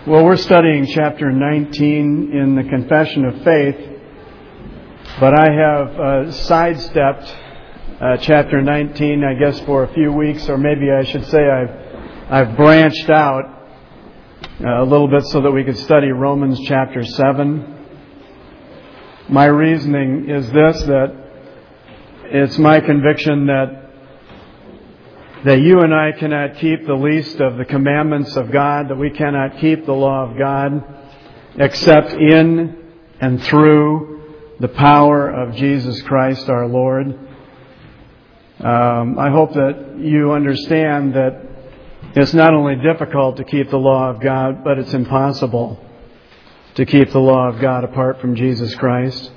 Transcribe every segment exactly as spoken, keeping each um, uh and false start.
Well, we're studying chapter nineteen in the Confession of Faith, but I have uh, sidestepped uh, chapter nineteen, I guess, for a few weeks, or maybe I should say I've I've branched out uh, a little bit so that we could study Romans chapter seven. My reasoning is this, that it's my conviction that that you and I cannot keep the least of the commandments of God, that we cannot keep the law of God except in and through the power of Jesus Christ our Lord. Um, I hope that you understand that it's not only difficult to keep the law of God, but it's impossible to keep the law of God apart from Jesus Christ.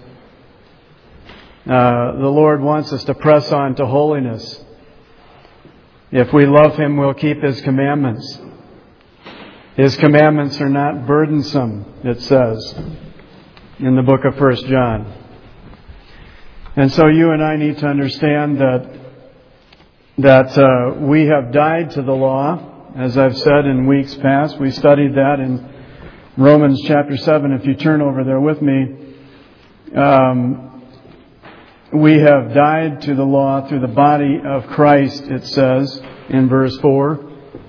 Uh, the Lord wants us to press on to holiness. If we love Him, we'll keep His commandments. His commandments are not burdensome, it says in the book of First John. And so you and I need to understand that that uh, we have died to the law. As I've said in weeks past, we studied that in Romans chapter seven. If you turn over there with me, um, we have died to the law through the body of Christ, it says in verse four.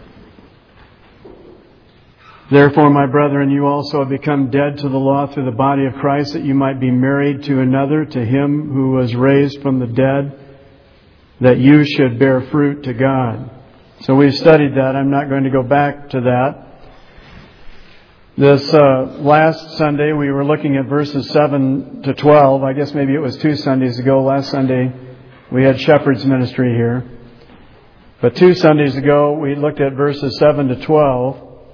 Therefore, my brethren, you also have become dead to the law through the body of Christ, that you might be married to another, to Him who was raised from the dead, that you should bear fruit to God. So we've studied that. I'm not going to go back to that. This uh, last Sunday, we were looking at verses seven to twelve. I guess maybe it was two Sundays ago. Last Sunday, we had Shepherd's Ministry here. But two Sundays ago, we looked at verses seven to twelve,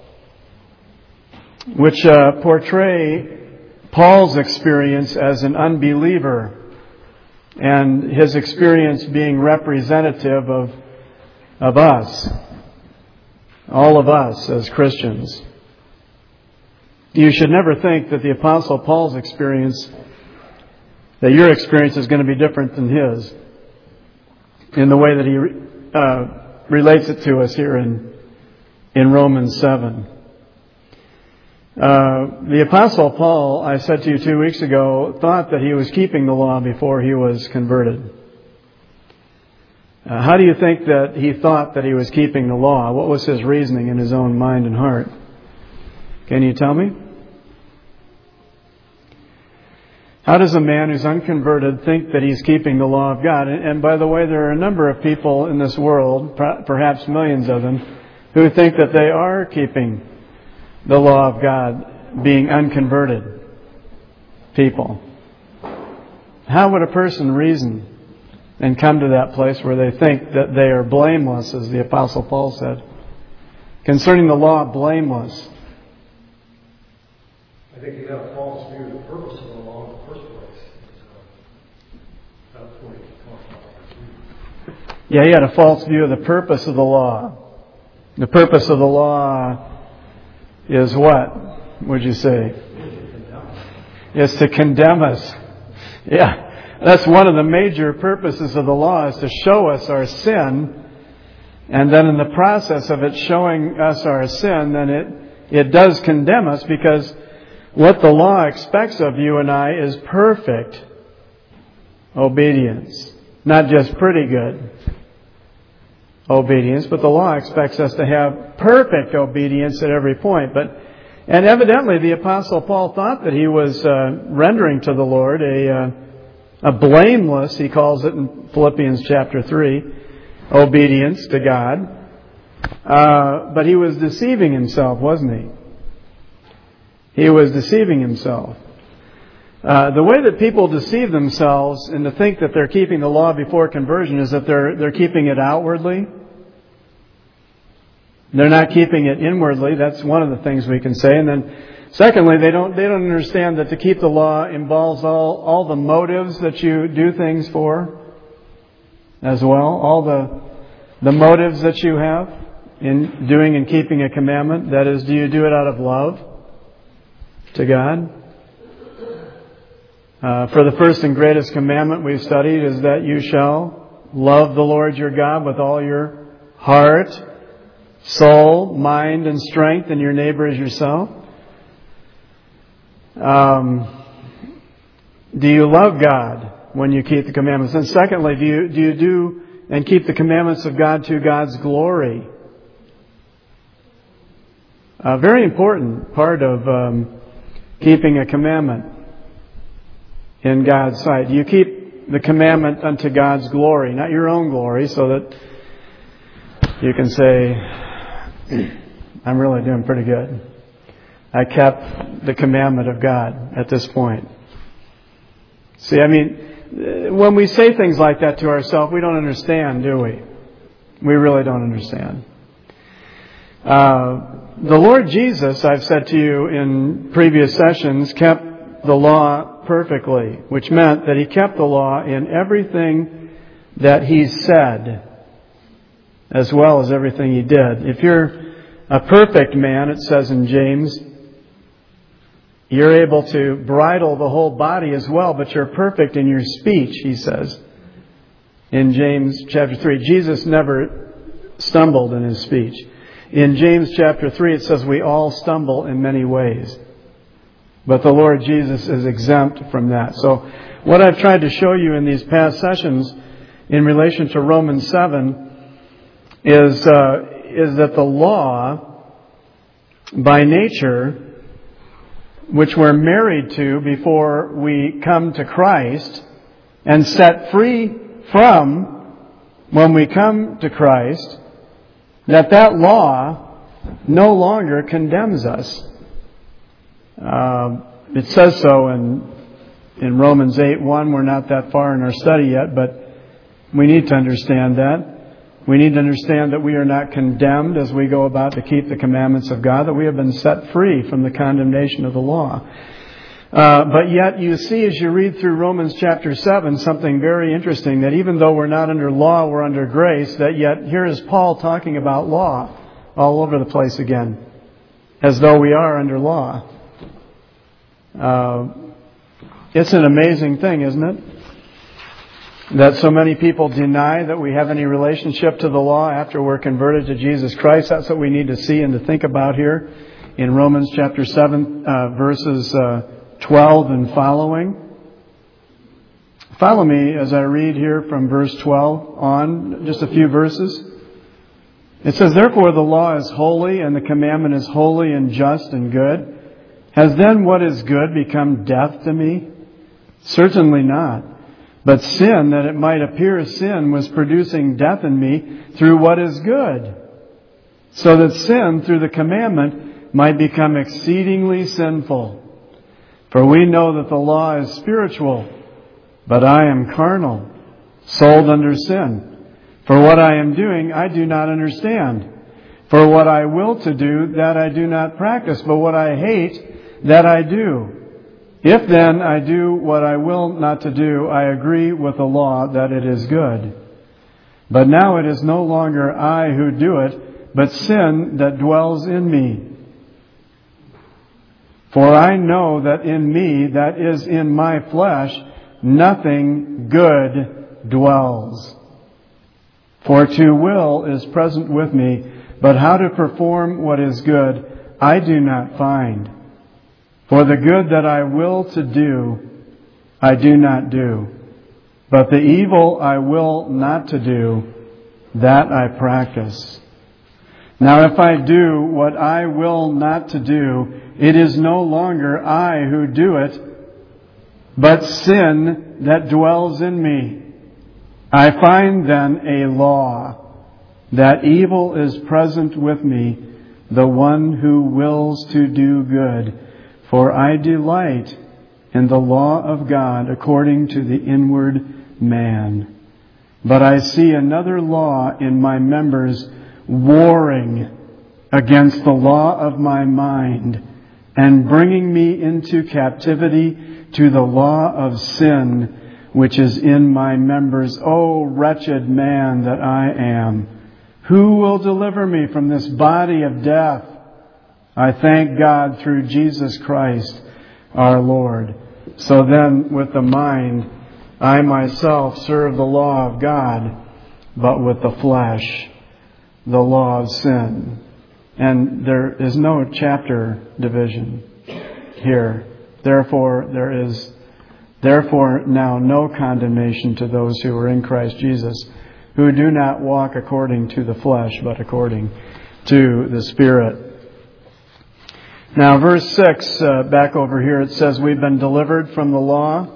which uh, portray Paul's experience as an unbeliever and his experience being representative of, of us, all of us as Christians. You should never think that the Apostle Paul's experience, that your experience is going to be different than his in the way that he uh, relates it to us here in, in Romans seven. Uh, the Apostle Paul, I said to you two weeks ago, thought that he was keeping the law before he was converted. Uh, how do you think that he thought that he was keeping the law? What was his reasoning in his own mind and heart? Can you tell me? How does a man who's unconverted think that he's keeping the law of God? And, and by the way, there are a number of people in this world, perhaps millions of them, who think that they are keeping the law of God, being unconverted people. How would a person reason and come to that place where they think that they are blameless, as the Apostle Paul said? Concerning the law, blameless. I think you have a false view of the purpose of the law in the first place. So that's what he talks about. Yeah, he had a false view of the purpose of the law. The purpose of the law is what, would you say? It's to condemn us. Yeah, that's one of the major purposes of the law, is to show us our sin. And then in the process of it showing us our sin, then it, it does condemn us, because what the law expects of you and I is perfect obedience. Not just pretty good obedience, but the law expects us to have perfect obedience at every point. But and evidently the Apostle Paul thought that he was uh, rendering to the Lord a, uh, a blameless, he calls it in Philippians chapter three, obedience to God. Uh, but he was deceiving himself, wasn't he? He was deceiving himself. Uh, the way that people deceive themselves and to think that they're keeping the law before conversion is that they're they're keeping it outwardly. They're not keeping it inwardly. That's one of the things we can say. And then, secondly, they don't they don't understand that to keep the law involves all all the motives that you do things for, as well. All the the motives that you have in doing and keeping a commandment. That is, do you do it out of love to God? Uh, for the first and greatest commandment we've studied is that you shall love the Lord your God with all your heart, soul, mind, and strength, and your neighbor as yourself? Um, do you love God when you keep the commandments? And secondly, do you, do you do and keep the commandments of God to God's glory? A very important part of um, keeping a commandment in God's sight. Do you keep the commandment unto God's glory, not your own glory, so that you can say, I'm really doing pretty good. I kept the commandment of God at this point. See, I mean, when we say things like that to ourselves, we don't understand, do we? We really don't understand. Uh, the Lord Jesus, I've said to you in previous sessions, kept the law perfectly, which meant that He kept the law in everything that He said, as well as everything He did. If you're a perfect man, it says in James, you're able to bridle the whole body as well, but you're perfect in your speech, he says. In James chapter three, Jesus never stumbled in His speech. In James chapter three, it says we all stumble in many ways. But the Lord Jesus is exempt from that. So what I've tried to show you in these past sessions in relation to Romans seven is, uh, is that the law, by nature, which we're married to before we come to Christ and set free from when we come to Christ, that that law no longer condemns us. Uh, it says so in in Romans eight one. We're not that far in our study yet, but we need to understand that. We need to understand that we are not condemned as we go about to keep the commandments of God, that we have been set free from the condemnation of the law. Uh, but yet you see as you read through Romans chapter seven something very interesting, that even though we're not under law, we're under grace, that yet here is Paul talking about law all over the place again, as though we are under law. Uh, it's an amazing thing, isn't it? That so many people deny that we have any relationship to the law after we're converted to Jesus Christ. That's what we need to see and to think about here in Romans chapter seven, uh, verses uh, twelve and following. Follow me as I read here from verse twelve on, just a few verses. It says, therefore the law is holy, and the commandment is holy and just and good. Has then what is good become death to me? Certainly not. But sin, that it might appear sin, was producing death in me through what is good, so that sin through the commandment might become exceedingly sinful. For we know that the law is spiritual, but I am carnal, sold under sin. For what I am doing, I do not understand. For what I will to do, that I do not practice, but what I hate, that I do. If then I do what I will not to do, I agree with the law that it is good. But now it is no longer I who do it, but sin that dwells in me. For I know that in me, that is in my flesh, nothing good dwells. For to will is present with me, but how to perform what is good, I do not find. For the good that I will to do, I do not do. But the evil I will not to do, that I practice. Now if I do what I will not to do, it is no longer I who do it, but sin that dwells in me. I find then a law, that evil is present with me, the one who wills to do good. For I delight in the law of God according to the inward man. But I see another law in my members, warring against the law of my mind, and bringing me into captivity to the law of sin, which is in my members. O wretched man that I am, who will deliver me from this body of death? I thank God through Jesus Christ our Lord. So then, with the mind, I myself serve the law of God, but with the flesh, the law of sin. And there is no chapter division here. Therefore, there is therefore now no condemnation to those who are in Christ Jesus, who do not walk according to the flesh, but according to the Spirit. Now, verse six, uh, back over here, it says, we've been delivered from the law,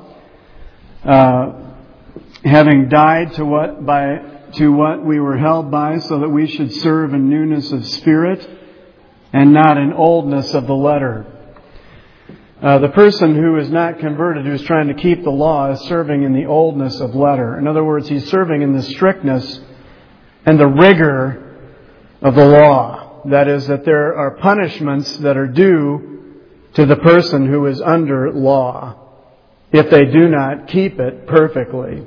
uh, having died to what by to what we were held by, so that we should serve in newness of spirit and not in oldness of the letter. Uh, the person who is not converted, who is trying to keep the law, is serving in the oldness of letter. In other words, he's serving in the strictness and the rigor of the law. That is, that there are punishments that are due to the person who is under law if they do not keep it perfectly.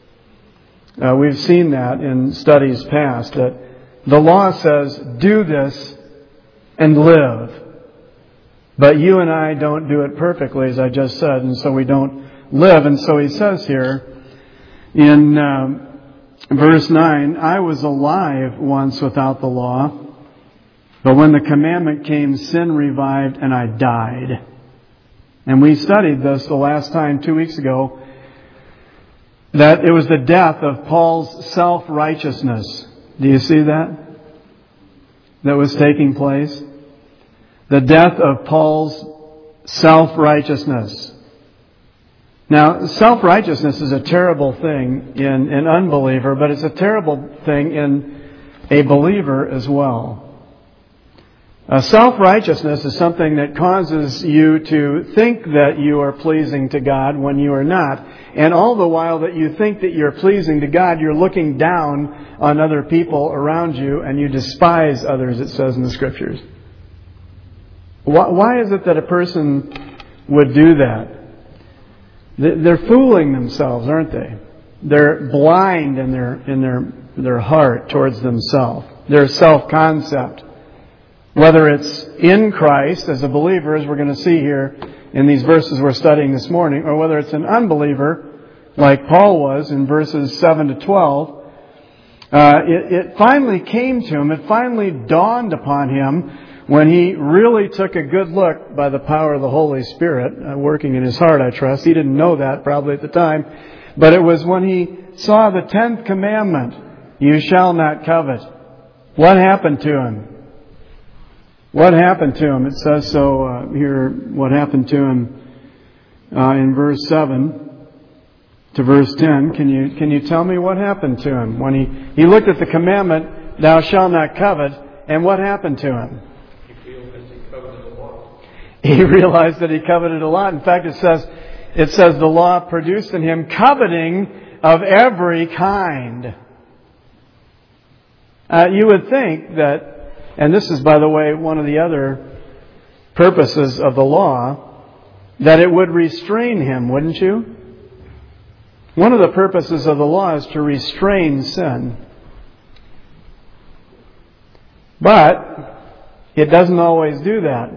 Uh, we've seen that in studies past, that the law says, do this and live. But you and I don't do it perfectly, as I just said, and so we don't live. And so he says here in um, verse nine, I was alive once without the law, but when the commandment came, sin revived and I died. And we studied this the last time, two weeks ago, that it was the death of Paul's self-righteousness. Do you see that? That was taking place? The death of Paul's self-righteousness. Now, self-righteousness is a terrible thing in an unbeliever, but it's a terrible thing in a believer as well. Uh, self-righteousness is something that causes you to think that you are pleasing to God when you are not. And all the while that you think that you're pleasing to God, you're looking down on other people around you and you despise others, it says in the Scriptures. Why, why is it that a person would do that? They're fooling themselves, aren't they? They're blind in their, in their, their heart towards themselves. Their self-concept. Whether it's in Christ as a believer, as we're going to see here in these verses we're studying this morning, or whether it's an unbeliever, like Paul was in verses seven to twelve, uh, it, it finally came to him, it finally dawned upon him when he really took a good look by the power of the Holy Spirit, uh, working in his heart, I trust. He didn't know that probably at the time, but it was when he saw the tenth commandment, you shall not covet. What happened to him? What happened to him? It says so uh, here, what happened to him uh, in verse seven to verse ten. Can you can you tell me what happened to him? When he, he looked at the commandment, thou shalt not covet, and what happened to him? He realized he coveted a lot. He realized that he coveted a lot. In fact, it says, it says the law produced in him coveting of every kind. Uh, you would think that, and this is, by the way, one of the other purposes of the law, that it would restrain him, wouldn't you? One of the purposes of the law is to restrain sin. But it doesn't always do that.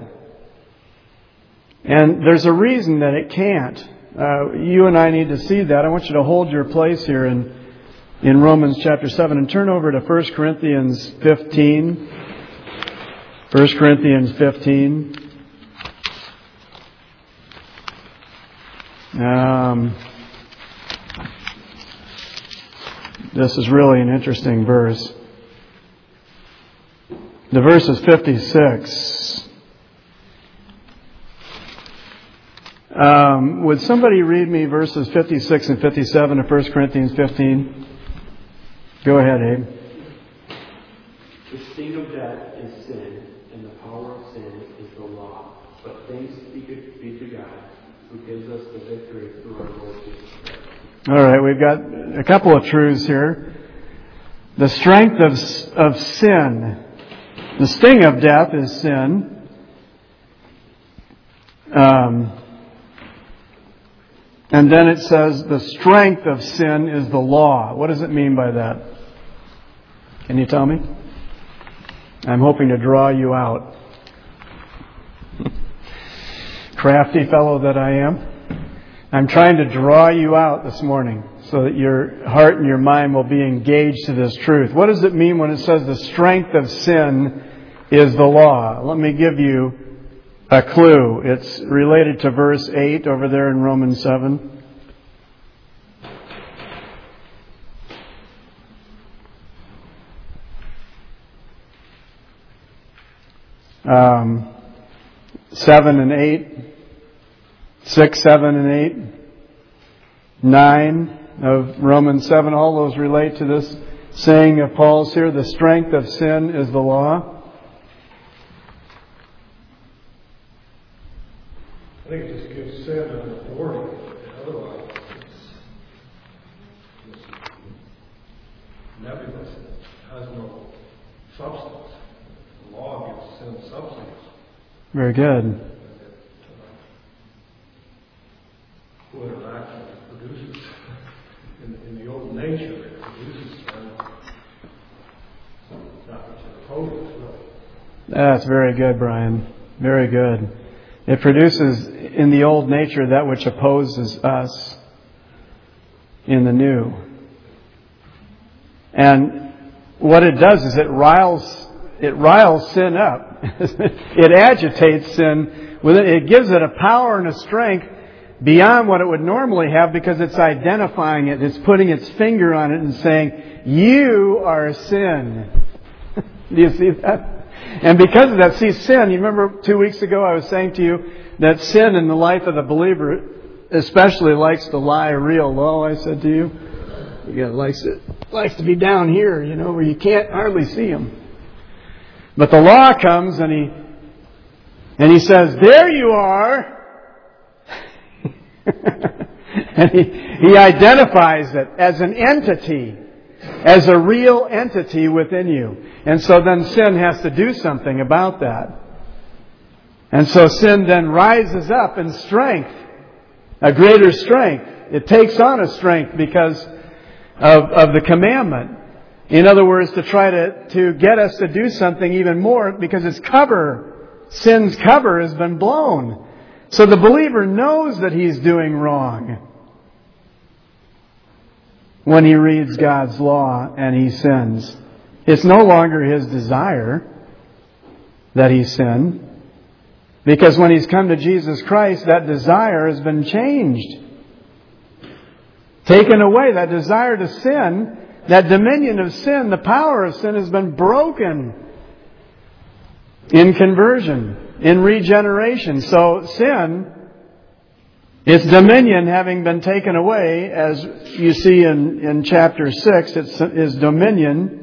And there's a reason that it can't. Uh, you and I need to see that. I want you to hold your place here in, in Romans chapter seven and turn over to First Corinthians fifteen. First Corinthians fifteen. Um, this is really an interesting verse. The verse is fifty-six. Um, would somebody read me verses fifty-six and fifty-seven of First Corinthians fifteen? Go ahead, Abe. The sting of death is sin, and the power of sin is the law. But thanks be to God, who gives us the victory through our Lord Jesus Christ. All right, we've got a couple of truths here. The strength of, of sin. The sting of death is sin. Um, and then it says the strength of sin is the law. What does it mean by that? Can you tell me? I'm hoping to draw you out. Crafty fellow that I am. I'm trying to draw you out this morning. so that your heart and your mind will be engaged to this truth. What does it mean when it says the strength of sin is the law? Let me give you a clue. It's related to verse eight over there in Romans seven. Um, seven and eight, six, seven and eight, nine of Romans seven, all those relate to this saying of Paul's here, the strength of sin is the law. I think it just gives sin an authority. Otherwise, it's, it's nebulous. It has no substance. The law gives sin substance. Very good. What it actually produces. In, in the old nature, it produces sin. Not much it opposes, really. That's very good, Brian. Very good. It produces in the old nature that which opposes us in the new. And what it does is it riles it riles sin up. It agitates sin within it. It gives it a power and a strength beyond what it would normally have because it's identifying it. It's putting its finger on it and saying, you are sin. Do you see that? And because of that, see, sin, you remember two weeks ago I was saying to you that sin in the life of the believer especially likes to lie real low, I said to you. Yeah, it likes, it likes to be down here, you know, where you can't hardly see him. But the law comes and he, and he says, there you are. And he, he identifies it as an entity, as a real entity within you. And so then sin has to do something about that. And so sin then rises up in strength, a greater strength. It takes on a strength because of, of the commandment. In other words, to try to, to get us to do something even more because its cover, sin's cover has been blown. So the believer knows that he's doing wrong when he reads God's law and he sins. It's no longer his desire that he sin. Because when he's come to Jesus Christ, that desire has been changed. Taken away. That desire to sin, that dominion of sin, the power of sin has been broken in conversion, in regeneration. So sin, its dominion having been taken away, as you see in, in chapter six, it's his dominion.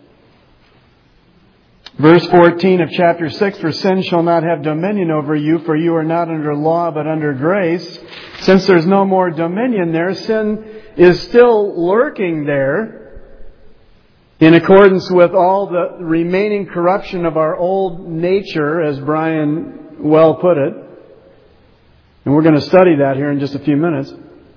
Verse fourteen of chapter six, for sin shall not have dominion over you, for you are not under law but under grace. Since there's no more dominion there, sin is still lurking there in accordance with all the remaining corruption of our old nature, as Brian well put it. And we're going to study that here in just a few minutes.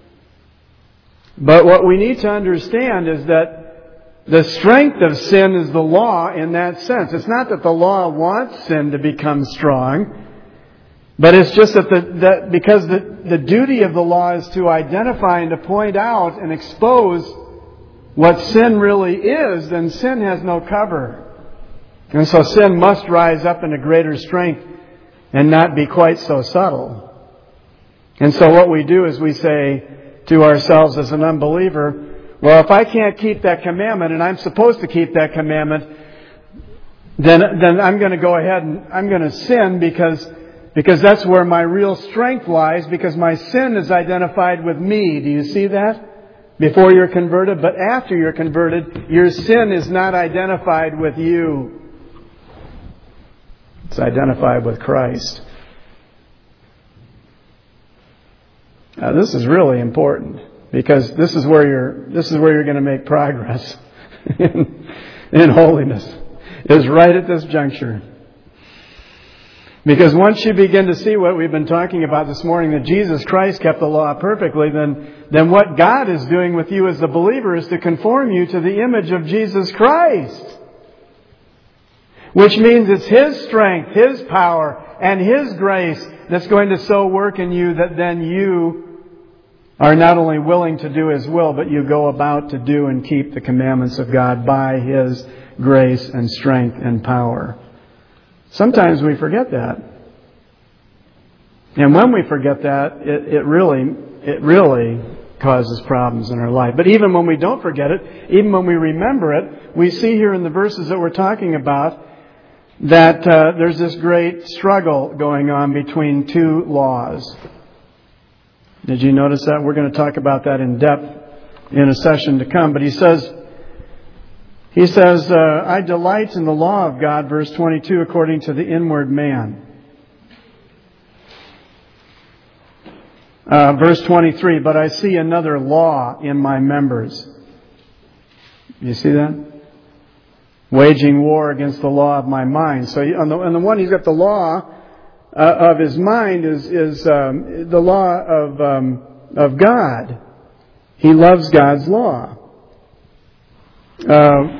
But what we need to understand is that the strength of sin is the law in that sense. It's not that the law wants sin to become strong, but it's just that, the, that because the, the duty of the law is to identify and to point out and expose what sin really is, then sin has no cover. And so sin must rise up into greater strength and not be quite so subtle. And so what we do is we say to ourselves as an unbeliever, well, if I can't keep that commandment, and I'm supposed to keep that commandment, then then I'm going to go ahead and I'm going to sin because because that's where my real strength lies, because my sin is identified with me. Do you see that? Before you're converted, but after you're converted, your sin is not identified with you. It's identified with Christ. Now, this is really important. Because this is where you're this is where you're going to make progress in, in holiness. Is right at this juncture. Because once you begin to see what we've been talking about this morning, that Jesus Christ kept the law perfectly, then, then what God is doing with you as the believer is to conform you to the image of Jesus Christ. Which means it's His strength, His power, and His grace that's going to so work in you that then you are not only willing to do His will, but you go about to do and keep the commandments of God by His grace and strength and power. Sometimes we forget that. And when we forget that, it, it really, it really causes problems in our life. But even when we don't forget it, even when we remember it, we see here in the verses that we're talking about that uh, there's this great struggle going on between two laws. Did you notice that? We're going to talk about that in depth in a session to come. But he says, he says, uh, I delight in the law of God, verse twenty-two, according to the inward man. Uh, verse twenty-three, but I see another law in my members. You see that? Waging war against the law of my mind. So on the, on the one, he's got the law uh, of his mind is is um, the law of um, of God. He loves God's law. Uh,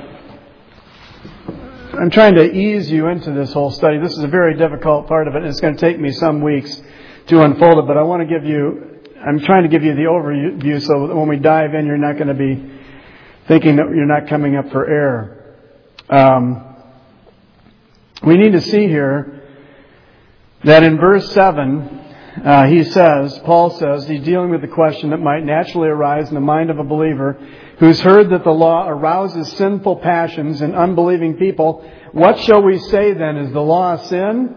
I'm trying to ease you into this whole study. This is a very difficult part of it, and it's going to take me some weeks to unfold it. But I want to give you, I'm trying to give you the overview so that when we dive in, you're not going to be thinking that you're not coming up for air. Um, we need to see here that in verse seven, uh, he says, Paul says, he's dealing with the question that might naturally arise in the mind of a believer who's heard that the law arouses sinful passions in unbelieving people. What shall we say then? Is the law sin?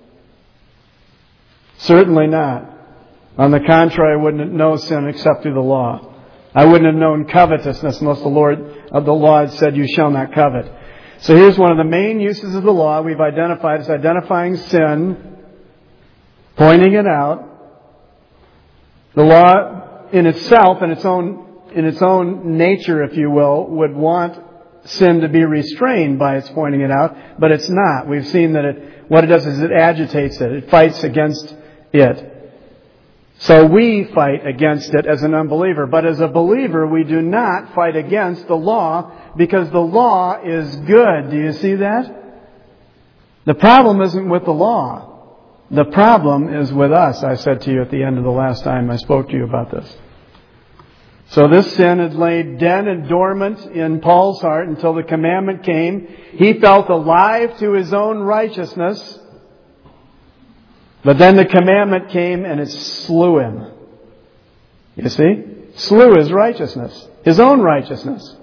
Certainly not. On the contrary, I wouldn't know sin except through the law. I wouldn't have known covetousness unless the Lord of the law had said, you shall not covet. So here's one of the main uses of the law we've identified as identifying sin, pointing it out. The law in itself, in its own in its own nature, if you will, would want sin to be restrained by its pointing it out, but it's not. We've seen that it what it does is it agitates it. It fights against it. So we fight against it as an unbeliever. But as a believer, we do not fight against the law because the law is good. Do you see that? The problem isn't with the law. The problem is with us, I said to you at the end of the last time I spoke to you about this. So this sin had laid dead and dormant in Paul's heart until the commandment came. He felt alive to his own righteousness. But then the commandment came and it slew him. You see? Slew his righteousness. His own righteousness.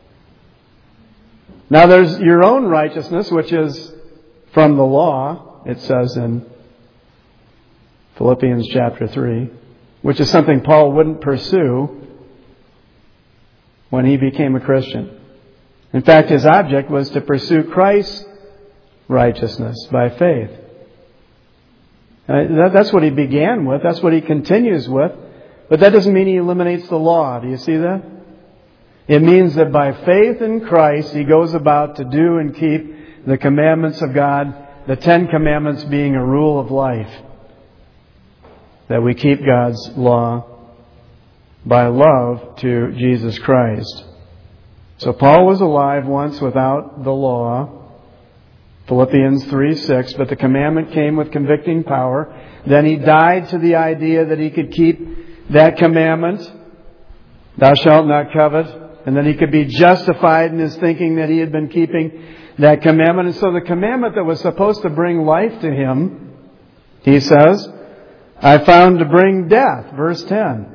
Now there's your own righteousness, which is from the law, it says in Philippians chapter three, which is something Paul wouldn't pursue when he became a Christian. In fact, his object was to pursue Christ's righteousness by faith. Uh, that, that's what he began with. That's what he continues with. But that doesn't mean he eliminates the law. Do you see that? It means that by faith in Christ, he goes about to do and keep the commandments of God, the Ten Commandments being a rule of life. That we keep God's law by love to Jesus Christ. So Paul was alive once without the law. Philippians three six, but the commandment came with convicting power. Then he died to the idea that he could keep that commandment, thou shalt not covet, and then he could be justified in his thinking that he had been keeping that commandment. And so the commandment that was supposed to bring life to him, he says, I found to bring death, verse ten.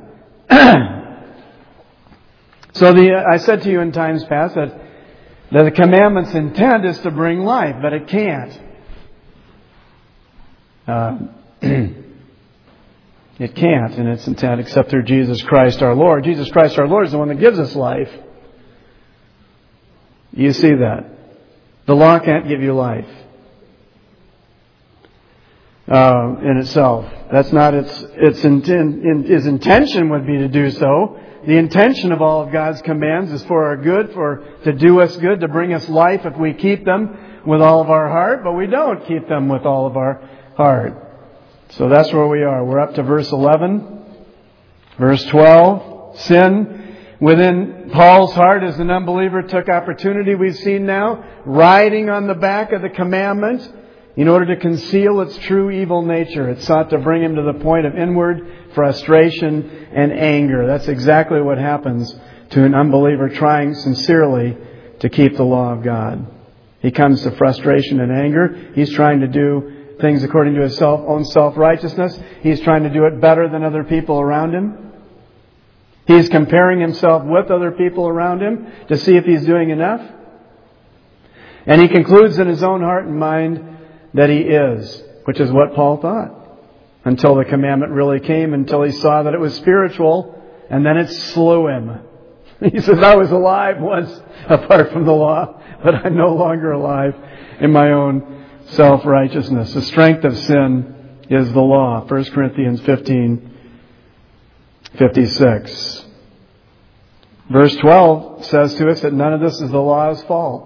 So the I said to you in times past that, that the commandment's intent is to bring life, but it can't. Uh, it can't in its intent except through Jesus Christ our Lord. Jesus Christ our Lord is the one that gives us life. You see that. The law can't give you life uh, in itself. That's not its its intent. In, its intention would be to do so. The intention of all of God's commands is for our good, for to do us good, to bring us life if we keep them with all of our heart, but we don't keep them with all of our heart. So that's where we are. We're up to verse eleven. Verse twelve. Sin within Paul's heart as an unbeliever took opportunity, we've seen now, riding on the back of the commandment. in order to conceal its true evil nature. It sought to bring him to the point of inward frustration and anger. That's exactly what happens to an unbeliever trying sincerely to keep the law of God. He comes to frustration and anger. He's trying to do things according to his self, own self-righteousness. He's trying to do it better than other people around him. He's comparing himself with other people around him to see if he's doing enough. And he concludes in his own heart and mind that he is, which is what Paul thought. Until the commandment really came, until he saw that it was spiritual, and then it slew him. He says, I was alive once apart from the law, but I'm no longer alive in my own self-righteousness. The strength of sin is the law. First Corinthians fifteen fifty-six. Verse twelve says to us that none of this is the law's fault.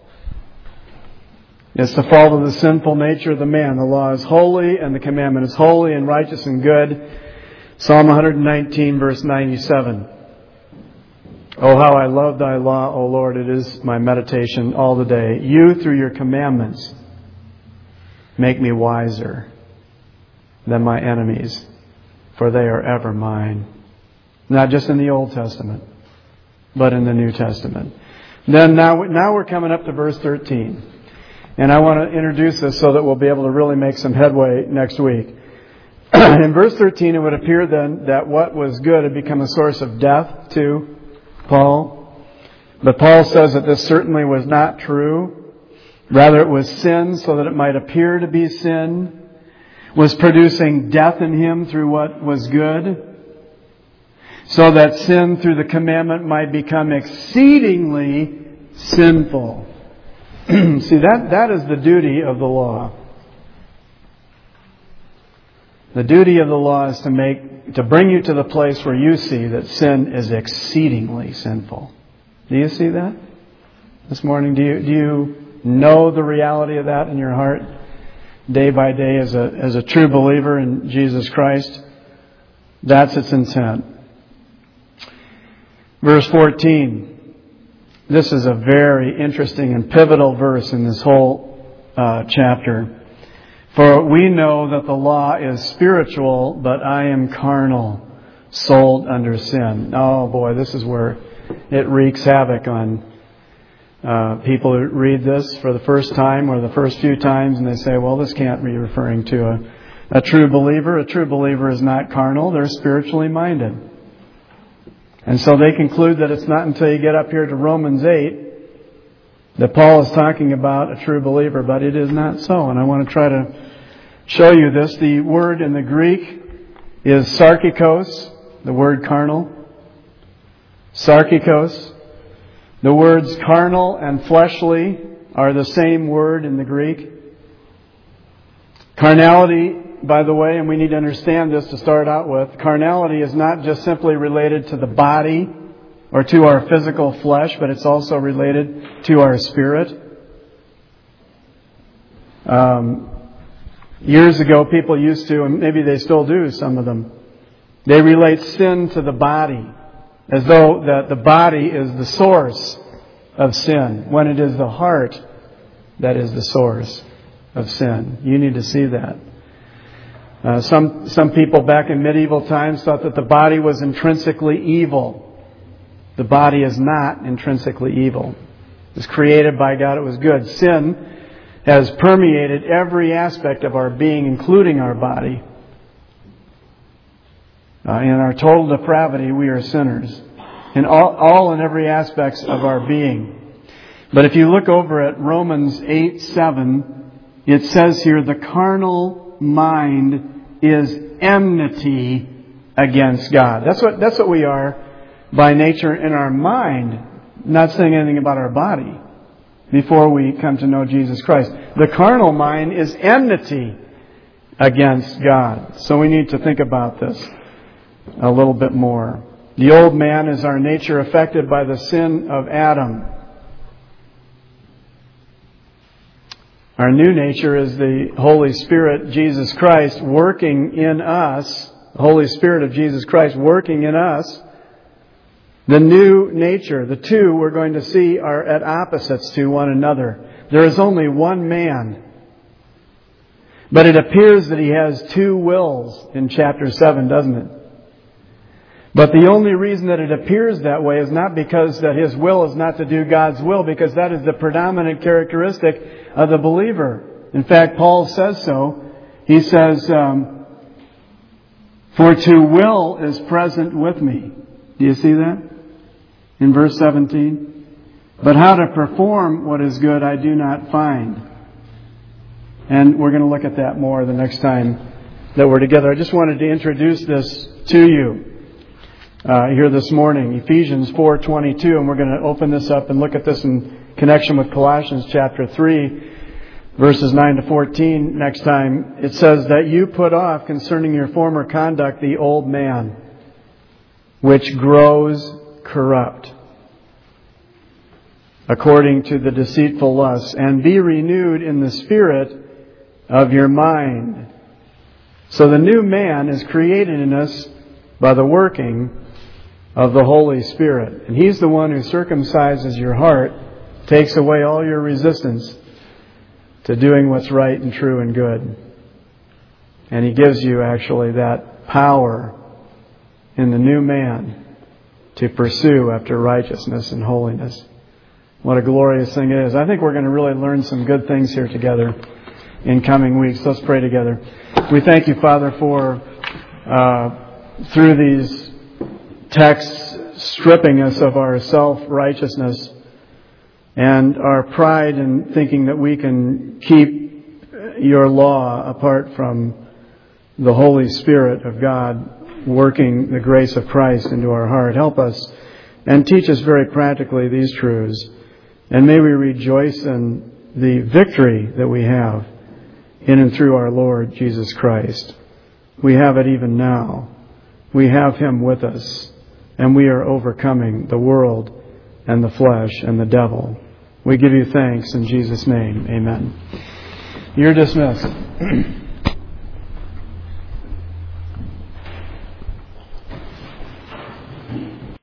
It's the fault of the sinful nature of the man. The law is holy and the commandment is holy and righteous and good. Psalm one nineteen, verse ninety-seven. Oh, how I love thy law, O Lord. It is my meditation all the day. You, through your commandments, make me wiser than my enemies, for they are ever mine. Not just in the Old Testament, but in the New Testament. Then now, now we're coming up to verse thirteen. And I want to introduce this so that we'll be able to really make some headway next week. In verse thirteen, it would appear then that what was good had become a source of death to Paul. But Paul says that this certainly was not true. Rather, it was sin so that it might appear to be sin. Was producing death in him through what was good. So that sin through the commandment might become exceedingly sinful. See, that, that is the duty of the law. The duty of the law is to make, to bring you to the place where you see that sin is exceedingly sinful. Do you see that this morning? Do you, do you know the reality of that in your heart day by day as a, as a true believer in Jesus Christ? That's its intent. Verse fourteen. This is a very interesting and pivotal verse in this whole uh, chapter. For we know that the law is spiritual, but I am carnal, sold under sin. Oh boy, this is where it wreaks havoc on uh, people who read this for the first time or the first few times, and they say, well, this can't be referring to a, a true believer. A true believer is not carnal, they're spiritually minded. And so they conclude that it's not until you get up here to Romans eight that Paul is talking about a true believer, but it is not so. And I want to try to show you this. The word in the Greek is sarkikos, the word carnal. Sarkikos. The words carnal and fleshly are the same word in the Greek. Carnality, by the way, and we need to understand this to start out with, carnality is not just simply related to the body or to our physical flesh, but it's also related to our spirit. Um, years ago, people used to, and maybe they still do, some of them, they relate sin to the body, as though that the body is the source of sin, when it is the heart that is the source of sin. You need to see that. Uh, some some people back in medieval times thought that the body was intrinsically evil. The body is not intrinsically evil. It was created by God. It was good. Sin has permeated every aspect of our being, including our body. Uh, in our total depravity, we are sinners. In all, all and every aspects of our being. But if you look over at Romans eight seven, it says here, the carnal mind is enmity against God. That's what that's what we are by nature in our mind. Not saying anything about our body before we come to know Jesus Christ. The carnal mind is enmity against God. So we need to think about this a little bit more. The old man is our nature affected by the sin of Adam. Our new nature is the Holy Spirit, Jesus Christ, working in us. The Holy Spirit of Jesus Christ working in us. The new nature, the two we're going to see are at opposites to one another. There is only one man. But it appears that he has two wills in chapter seven, doesn't it? But the only reason that it appears that way is not because that his will is not to do God's will, because that is the predominant characteristic of the believer. In fact, Paul says so. He says, um, for to will is present with me. Do you see that? In verse seventeen. But how to perform what is good I do not find. And we're going to look at that more the next time that we're together. I just wanted to introduce this to you uh, here this morning. Ephesians four twenty-two, and we're going to open this up and look at this in connection with Colossians chapter three, verses nine to fourteen next time. It says that you put off concerning your former conduct the old man, which grows corrupt, according to the deceitful lusts, and be renewed in the spirit of your mind. So the new man is created in us by the working of the Holy Spirit. And He's the one who circumcises your heart, takes away all your resistance to doing what's right and true and good. And He gives you actually that power in the new man to pursue after righteousness and holiness. What a glorious thing it is. I think we're going to really learn some good things here together in coming weeks. Let's pray together. We thank you, Father, for uh, through these texts stripping us of our self-righteousness and our pride in thinking that we can keep your law apart from the Holy Spirit of God working the grace of Christ into our heart. Help us and teach us very practically these truths. And may we rejoice in the victory that we have in and through our Lord Jesus Christ. We have it even now. We have Him with us. And we are overcoming the world and the flesh and the devil. We give you thanks in Jesus' name. Amen. You're dismissed.